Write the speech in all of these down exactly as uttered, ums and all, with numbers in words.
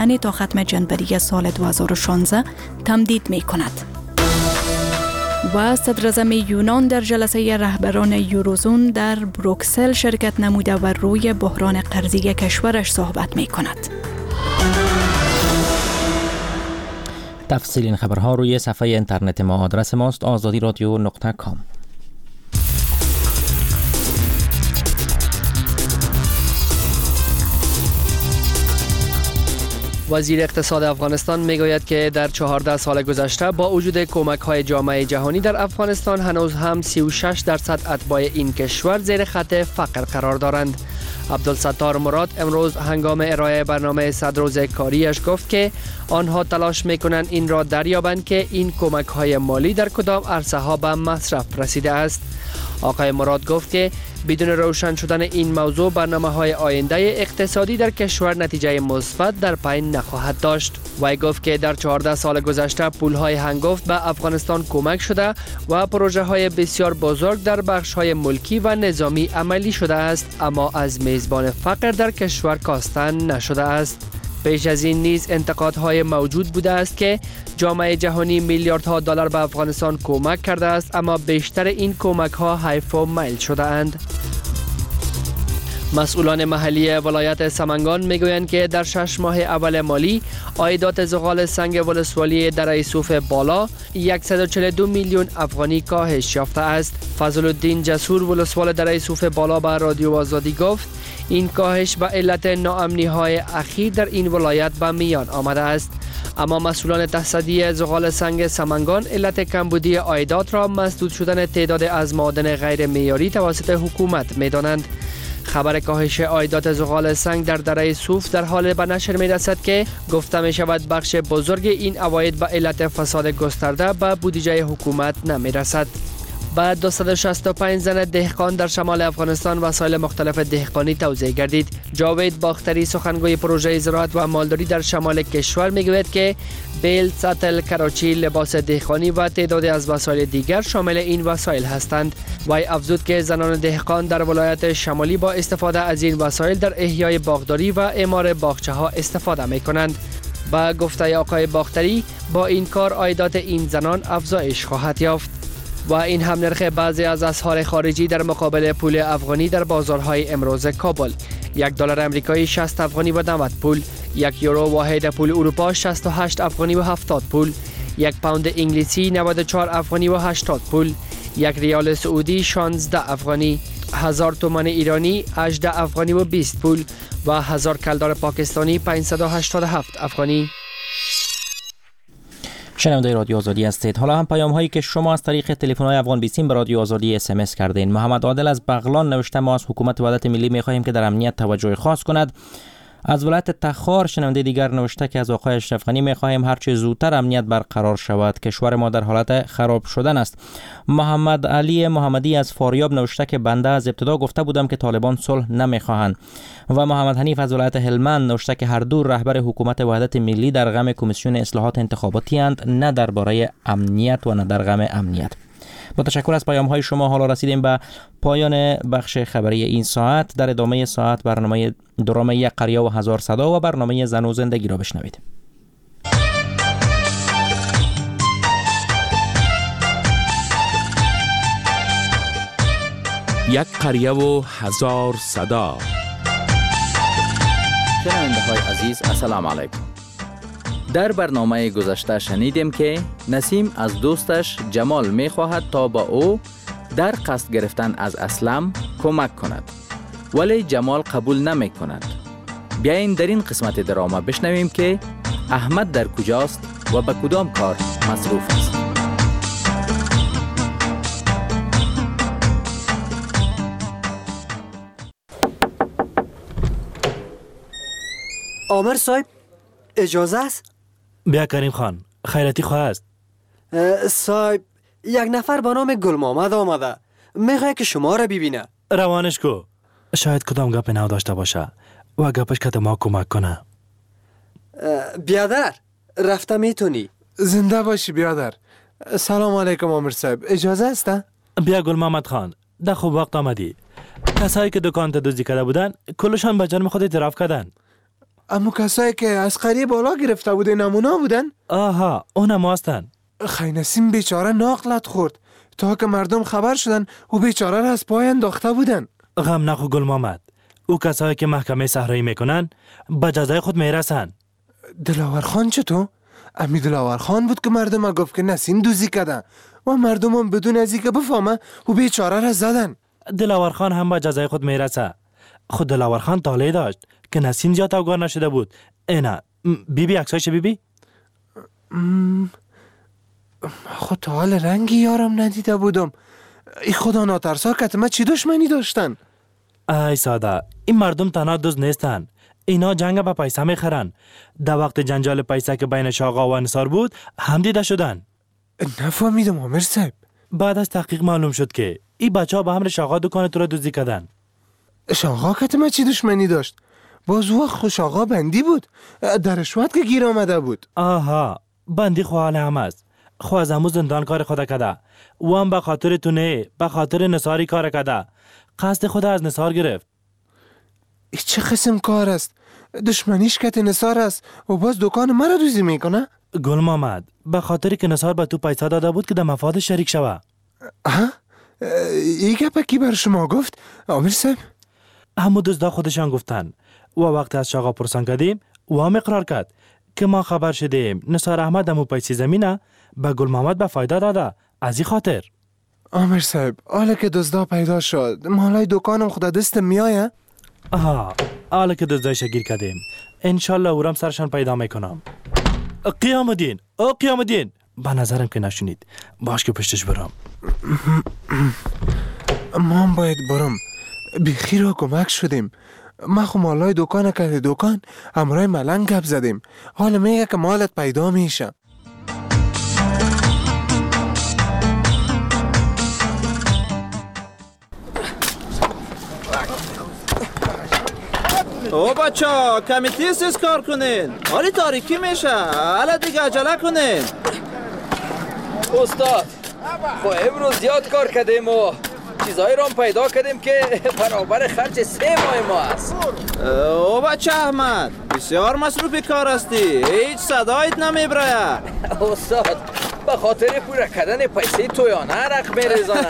معینه تا ختم جنوری سال دو هزار و شانزده تمدید می کند. و صدر اعظم یونان در جلسه رهبران یوروزون در بروکسل شرکت نموده و روی بحران قرضی کشورش صحبت می کند. تفصیل این خبرها روی صفحه اینترنت ما. آدرس ماست آزادی رادیو نقطه کام. وزیر اقتصاد افغانستان میگوید که در چهارده سال گذشته با وجود کمک‌های جامعه جهانی در افغانستان هنوز هم سی و شش درصد اتباع این کشور زیر خط فقر قرار دارند. عبدالستار مراد امروز هنگام ارائه برنامه صد روزه کاریش گفت که آنها تلاش میکنند این را دریابند که این کمک‌های مالی در کدام عرصه‌ها به مصرف رسیده است. آقای مراد گفت که بدون روشن شدن این موضوع برنامه‌های آینده اقتصادی در کشور نتیجه مثبت در پی نخواهد داشت. وی گفت که در چهارده سال گذشته پول‌های هنگفت به افغانستان کمک شده و پروژه‌های بسیار بزرگ در بخش‌های ملکی و نظامی عملی شده است، اما از میزبان فقر در کشور کاستن نشده است. پیش از این نیز انتقادهای موجود بوده است که جامعه جهانی میلیاردها دلار به افغانستان کمک کرده است، اما بیشتر این کمک‌ها حیف و میل شده اند. مسئولان محلی ولایت سمنگان میگویند که در شش ماه اول مالی عایدات زغال سنگ ولسوالی دره صوف بالا صد و چهل و دو میلیون افغانی کاهش یافته است. فضل الدین جسور ولسوال دره صوف بالا به رادیو آزادی گفت این کاهش به علت ناامنی های اخیر در این ولایت به میان آمده است. اما مسئولان تصدی زغال سنگ سمنگان علت کمبودی عایدات را مسدود شدن تعداد از معادن غیر معیاری توسط حکومت می‌دانند. خبر کاهش عایدات زغال سنگ در دره صوف در حال به نشر می رسد که گفته می شود بخش بزرگ این عواید به علت فساد گسترده به بودجه حکومت نمی رسد. بعد دویست و شصت و پنج زن دهقان در شمال افغانستان وسایل مختلف دهقانی توزیع گردید. جاوید باختری سخنگوی پروژه زراعت و مالداری در شمال کشور میگوید که بیل، سطل، کراچی، لباس دهقانی و تعدادی از وسایل دیگر شامل این وسایل هستند. وی افزود که زنان دهقان در ولایت شمالی با استفاده از این وسایل در احیای باغداری و اعمار باغچه ها استفاده می کنند. با گفته آقای باختری با این کار عایدات این زنان افزایش خواهد یافت. و این هم نرخ بعضی از اسعار خارجی در مقابل پول افغانی در بازارهای امروز کابل. یک دلار امریکایی شصت افغانی و نود پول، یک یورو واحد پول اروپا شصت و هشت افغانی و هفتاد پول، یک پوند انگلیسی نود و چهار افغانی و هشتاد پول، یک ریال سعودی شانزده افغانی، هزار تومان ایرانی هجده افغانی و بیست پول و هزار کلدار پاکستانی پانصد و هشتاد و هفت افغانی. شنونده رادیو آزادی هستید. حالا هم پیام هایی که شما از طریق تلفن های افغان بیست به رادیو آزادی اس ام اس کردین. محمد عادل از بغلان نوشته ما از حکومت وحدت ملی می‌خواهیم که در امنیت توجه خاص کند. از ولایت تخار شنونده دیگر نوشته که از آقای اشرف غنی می‌خواهیم هرچه زودتر امنیت برقرار شود، کشور ما در حالت خراب شدن است. محمد علی محمدی از فاریاب نوشته که بنده از ابتدا گفته بودم که طالبان صلح نمی‌خواهند. و محمد حنیف از ولایت هلمند نوشته که هر دو رهبر حکومت وحدت ملی در غم کمیسیون اصلاحات انتخاباتی اند، نه درباره امنیت و نه در غم امنیت. با تشکر از پیام های شما حالا رسیدیم به پایان بخش خبری این ساعت. در ادامه ساعت برنامه درام یک قریه و هزار صدا و برنامه زن و زندگی را بشنوید. یک قریه و هزار صدا. شنونده های عزیز السلام علیکم. در برنامه گذشته شنیدیم که نسیم از دوستش جمال می خواهد تا با او در قصد گرفتن از اسلم کمک کند، ولی جمال قبول نمی کند. بیاین در این قسمت دراما بشنویم که احمد در کجاست و به کدام کار مصروف است. عامر صاحب اجازه است؟ بیا کریم خان، خیرتی خواه است. صاحب یک نفر به نام گل محمد آمده، میخواه که شما را ببینه. روانش کو، شاید کدام گپ نو داشته باشه و گپش که ما کمک کنه. بیادر رفته میتونی. زنده باشی بیادر. سلام علیکم عامر صاحب، اجازه است؟ بیا گل محمد خان، در خوب وقت آمدی. کسایی که دکان تا دزدی کرده بودن کلشان به جرم خود اعتراف کردن. اما کسایی که عسکری بالا گرفته بوده نمونه بودن؟ آها اونم هستن. خی نسیم بیچاره ناقلت خورد. تا که مردم خبر شدن او بیچاره را از پای انداخته بودن. غم نخور گل محمد. او کسایی که محکمه صحرایی میکنن به جزای خود میرسن. دلاور خان چطور؟ امی دلاور خان بود که مردم گفت که نسیم دوزی کده و مردم هم بدون ازی که بفهمه او بیچاره را زدن. دلاور خان هم به جزای خود میرسه. خود دلاور خان طالعی داشت که نسیم زیاد افگار نشده بود. اینا بی بی عکسایش بی بی؟ خود تا حال رنگی یارم ندیده بودم. ای خدا ناترسا کتمه چی دشمنی داشتن؟ ای ساده، این مردم تنها دوست نیستن. اینا جنگ با پیسه میخرن. در وقت جنجال پیسه که بین شاقا و انصار بود هم دیده شدن. نفهمیدم عامر صاحب. بعد از تحقیق معلوم شد که این بچه ها به همراه شاقا دکان تو را دزدی کردن. شاقا کتمه چی دشمنی داشت؟ باز وقت خوش آقا بندی بود. در رشوت که گیر آمده بود. آها بندی خواه هم است. خواه از همو زندان کار خود کده و هم به خاطر تو نه، به خاطر نصاری کار کده. قصد خود از نصار گرفت. ای چه قسم کار است؟ دشمنیش کت نصار است و باز دکان مرا دوزی میکنه؟ گل محمد به خاطر که نصار به تو پیسه داده بود که در مفاد شریک شوه. ها؟ ای گپه کی بر شما گفت عامر صاحب؟ همو دزدا خودشان گفتن و وقتی از شاقا پرسان کردیم و هم اقرار کرد که ما خبر شدیم نصار احمد همو پیسی زمینه به گل محمد به فایده داده. از این خاطر عامر صاحب حالا که دزدا پیدا شد مالای دکانم خدا دست میایه؟ آها حالا که دزدایش گیر کردیم انشالله اورم سرشان پیدا میکنم. قیام الدین او قیام الدین به نظرم که نشونید باش که پشتش برم. ما هم باید برم. بیخی را کمک شدیم. ما خو مالای دکان کرده دکان امرای ملنگ گپ زدیم. حالا میگه که مالت پیدا میشه. او بچه ها کمی تیز تیز کار کنین. حالی تاریکی میشه. حالا دیگه عجله کنین. استاد خب امروز زیاد کار کردیم و چیزایی رو هم پیدا کردیم که برابر خرج سه ماه ما است. او بچه احمد بسیار مصروفی کار هستی. هیچ صدایت نمیبره. استاد به خاطر پورا کردن پیسه تویانه رق میریزانه.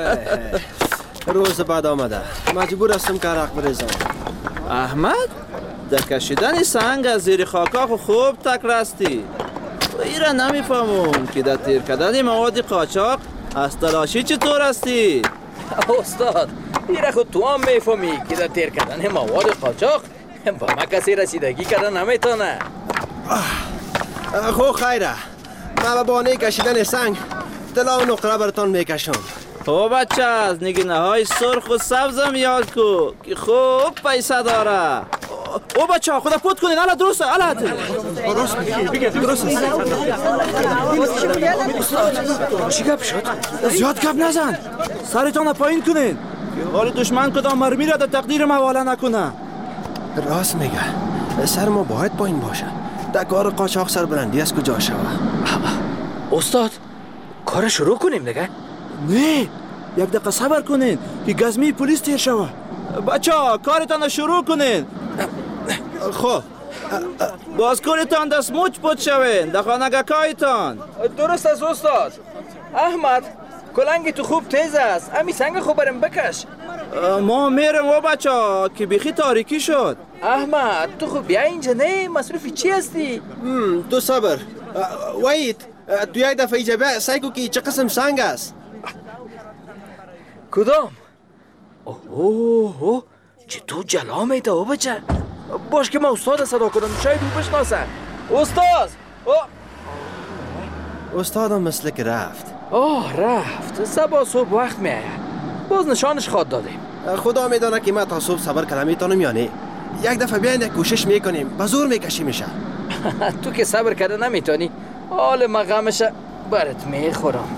روز بعد آمده مجبور هستم که رق بریزم. احمد در کشیدن سنگ از زیر خاکا خو خوب تکر هستی. ایره نمیفهمم که در تیر کردن مواد قاچاق از تلاشی چطور هستی؟ استاد ایره خود تو هم میفهمی که در تیر کردن مواد قاچاق با ما کسی رسیدگی کردن نمیتونه. خو خیره ما به بانه کشیدن سنگ طلا و نقره براتان میکشم. او بچه از نگینه های سرخ و سبزم یاد کو که خوب پیسه داره. او بچه ها خدا پود کنین. حالا درسته حالا درست میگه درست است. چی گپ شد؟ زیاد گپ نزن. سرتان پایین کنین که حال دشمن کدام مرمی را در تقدیر حواله نکنه. راست میگه سر ما باید پایین باشه. در کار قاچاق سربلندی از کجا شوه؟ استاد کار شروع کنیم دیگه؟ نه یک دقیقه صبر کنین که گزمی پلیس تیر شوه. بچه ها کارتان شروع کنین. خب باز کارتان دست موچ پود شوین در خانگکایتان. درست است استاد. احمد کلنگ تو خوب تیز است. امی سنگ خوب برم بکش. ما میرم و بچه ها که بیخی تاریکی شد. احمد تو خوب بیا اینجا. نه مصروفی چی هستی؟ تو صبر وید تو یک دفعه ایجا بیا سعی کو که چه قسم سنگ است. کدام؟ اوه اوه چه تو جلا میده او بچه. باش که ما استاد صدا کنم شاید او بشناسه. استاد استادم مثل که رفت. آه رفت. صبح صبح وقت میآید. باز نشانش خواد دادیم. خدا میدانه که ما تا صبح صبر کردم میتونم یا نه. یک دفعه بیاین یک کوشش میکنیم به زور میکشی میشه. تو که صبر کرده نمیتونی. حال ما غمشه برات میخورم.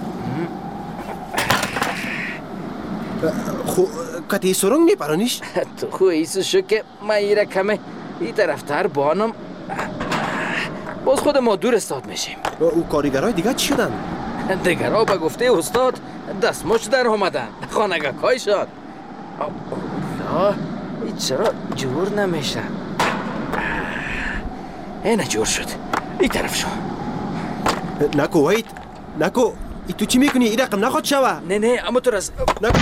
خو کتی سرنگ نیپرانیش؟ تو خو ایسو شو که ما ایره کمه ای طرفتر بانم باز خود ما دور استاد میشیم. او کاریگرای دیگه چی شدن؟ دیگرها به گفته استاد دستموش در آمدن خانگکای شد. لا ای چرا جور نمیشه؟ اینه جور شد. این طرف شو. نکو وید نکو ای تو چی میکنی؟ این رقم نخواد شوه. نه نه اما تو راز نکو.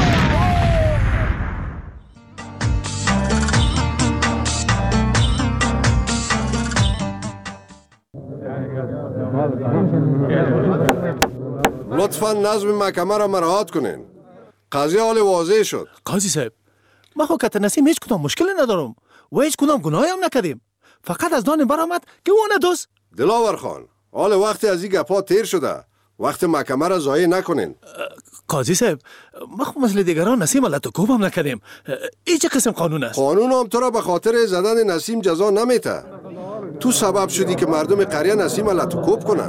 لطفاً نظم محکمه را مراعات کنین. قضیه حال واضح شد. قاضی صاحب ما خو کت نسیم هیچ کدام مشکل ندارم و هیچ کدام گناهی هم نکردیم. فقط از دان برآمد که او ندوست. دلاور خان حال وقتی از این گپا تیر شده. وقت محکمه را ضایع نکنین. قاضی صاحب ما خو مثل دیگران نسیم لطوکوب هم نکردیم. این چه قسم قانون است؟ قانون هم تو را به خاطر زدن نسیم جزا نمیته. تو سبب شدی که مردم قریه نسیم لطوکوب کنن.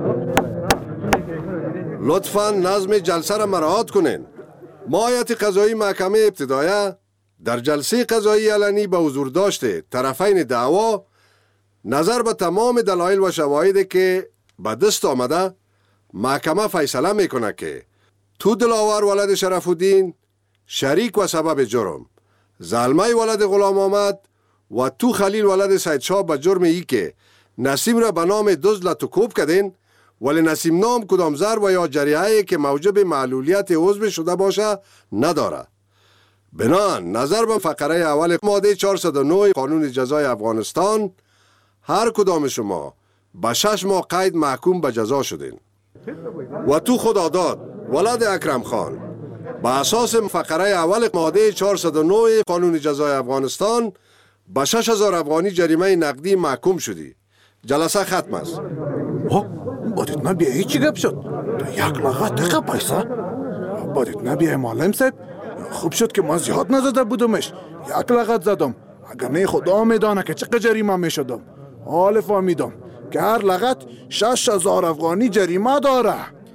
لطفاً نظم جلسه را مراعات کنین. ما هیئت قضایی محکمه ابتدایه در جلسه قضایی علنی به حضور داشته طرفین دعوا نظر به تمام دلایل و شواهدی که به دست آمده محکمه فیصله میکنه که تو دلاور ولد شرف الدین شریک و سبب جرم، زلمه ولد غلام آمد و تو خلیل ولد سید شاه به جرم ای که نسیم را به نام دزد لطوکوب کردین، ولی نسیم نام کدام ضرب و یا جریحه‌ای که موجب معلولیت عضو شده باشه نداره. بنان نظر به فقره اول ماده چهارصد و نه قانون جزای افغانستان هر کدام شما به شش ماه قید محکوم به جزا شدین و تو خداداد ولد اکرم خان به اساس فقره اول ماده چهارصد و نه قانون جزای افغانستان به شش هزار افغانی جریمه نقدی محکوم شدی. جلسه ختم است. بادید نبیایی چی گپ شد؟ تو یک لغت دقیقه پیسه؟ بادید نبیایی معلم صاحب؟ خوب شد که ما زیاد نزده بودمش. یک لغت زدم. اگر نه خدا میدانه که چقدر جریمه میشدم. حال فهمیدم که هر لغت شش هزار افغانی جریمه داره.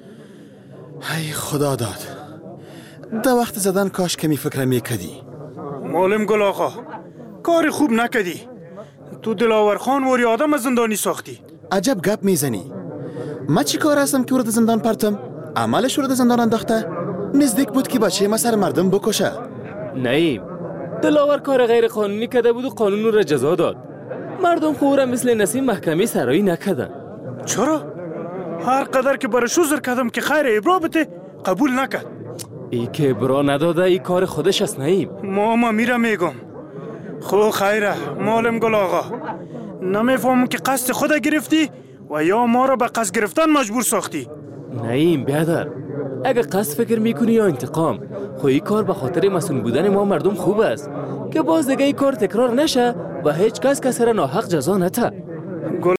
ای خدا داد. در وقت زدن کاش کمی فکر میکردی. معلم گل آقا کار خوب نکردی. تو دلاور خان وری آدم زندانی ساختی. عجب گپ میزنی. ما چی کار هستم که ورد زندان پرتم؟ عملش ورد زندان انداخته؟ نزدیک بود که بچه ما سر مردم بکشه. نعیم دلاور کار غیر قانونی کرده بود و قانون را جزا داد. مردم خورا مثل نسیم محکمه سرایی نکردن. چرا؟ هر قدر که برش عذر کردم که خیر ابرا بده قبول نکرد. ای که ابرا نداده ای کار خودش است نعیم. ماما میرم میگم. خو خیره معلم گل آقا نمیفهمم که قصد خود گرفتی و یا ما را به قصد گرفتن مجبور ساختی. نعیم بیادر اگه قصد فکر میکنی یا انتقام خو این کار به خاطر مسئول بودن ما مردم خوب است که باز دیگه این کار تکرار نشه و هیچ کس کسی را ناحق جزا نده.